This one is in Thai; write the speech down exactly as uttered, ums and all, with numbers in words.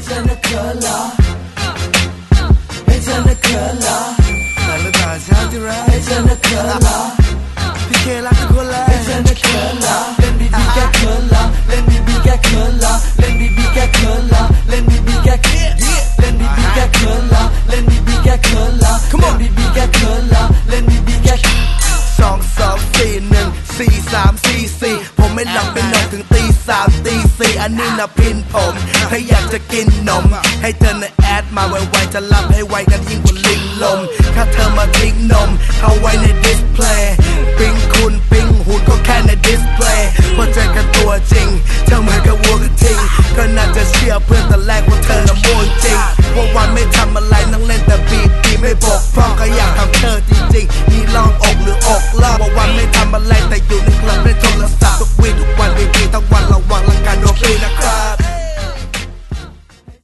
เธอน่ะเขินเหรอให้เธอน่ะเขินเหรอแต่ละตาเช้าที่รักให้เธอน่ะเขินเหรอพี่เครักทุกคนเลยให้เธอน่ะเขินเหรอเล่นบีบีแกเขินเหรอเล่นบีบีแกเขินเหรอเล่นบีบีแกเขินเหรอเล่นบีบีแกเขินเล่นบีบีแกเขินเหรอเล่นบีบีแกเขินเหรอเล่นบีบีแกเขินเหรอเล่นบีบีแกสองสองสี่หนึ่งสี่สามสี่สี่ผมไม่หลับไปนอนถึงตีสามตีสี่อันนี้นะพินผมถ้าอยากจะกินนมให้เธอนะแอดมาไวๆจะรับให้ไวกันยิ่งกว่าลิงลมถ้าเธอมาทิ้งนมเข้าไว้ในดิสเพลย์ปิ้งคุณปิ้งหุ่นก็แค่ในดิสเพลย์พอเจอกันตัวจริงเธอเหมือนกับวัวกระทิงก็น่าจะเชื่อเพื่อนแต่แรก